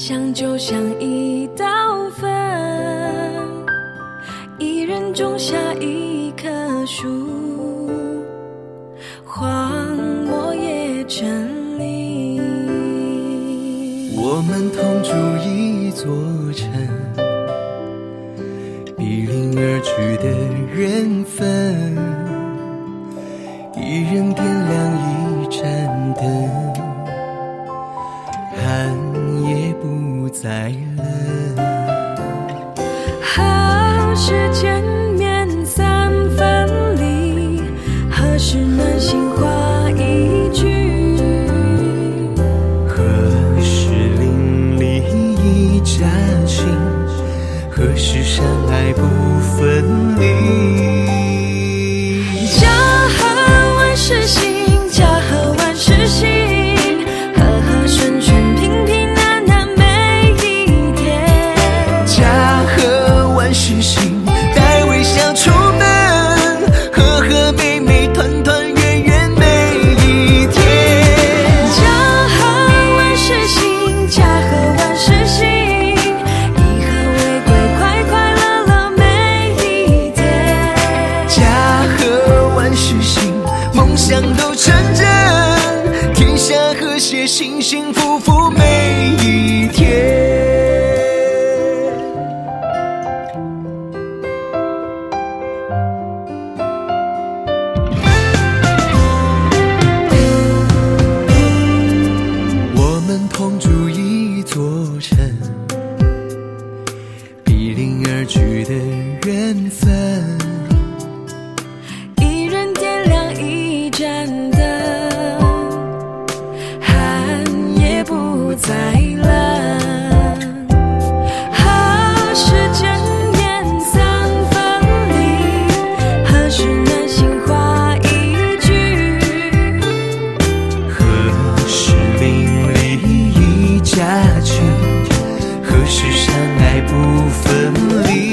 想就像一道粉，一人种下一棵树，荒漠也成林。 我们同住一座城，比邻而居的缘分，一人点亮一盏灯，寒夜不再冷。 何时见面三分离，何时暖心话一句， 何时淋漓一家亲，何时相爱不分离。 家和万事兴，家和万事兴，和和顺顺平平安安每一天。 家和万事兴，带微笑出门，和和美美团团圆圆每一天。 家和万事兴，家和万事兴，以和为贵，快快乐乐每一天。 家和万事兴，梦想都成真，天下和谐，幸幸福福每一天。我们同住一座城，比邻而居的缘分， 一人点亮一盏灯，寒夜不再冷。何时见面三分离，何时暖心话一句， 何时淋漓一家亲，何时相爱不分离。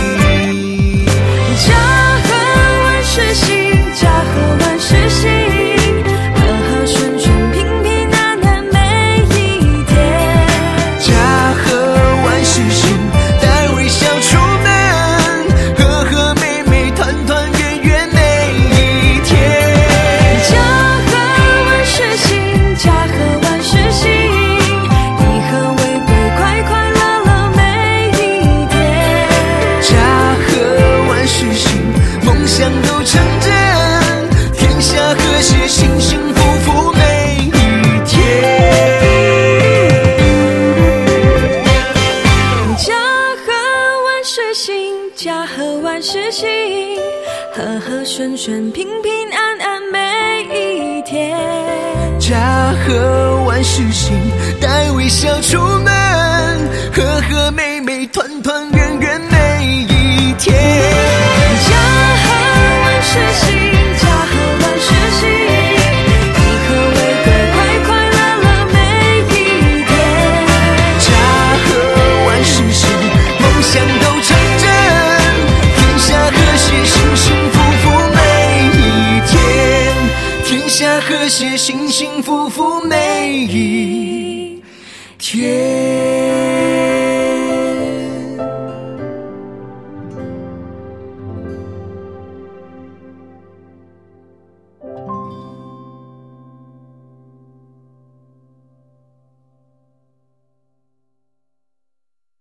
家和万事兴，家和万事兴，和和顺顺平平安安每一天。 家和万事兴，带微笑出门，和和美美团团圆圆每一天。 家和万事兴，家和万事兴，以和为贵，快快乐乐每一天。 家和万事兴，梦想都成真，天下和谐，幸幸福福每一天。 家和万事兴，家和万事兴，和和顺顺平平安安每一天。 家和万事兴，带微笑出门，和和美美团团圆圆每一天。 家和万事兴，家和万事兴，以和为贵，快快乐乐每一天。 家和万事兴，梦想都成真，天下和谐，幸幸福福每一天。天下和谐，幸幸福福每一天。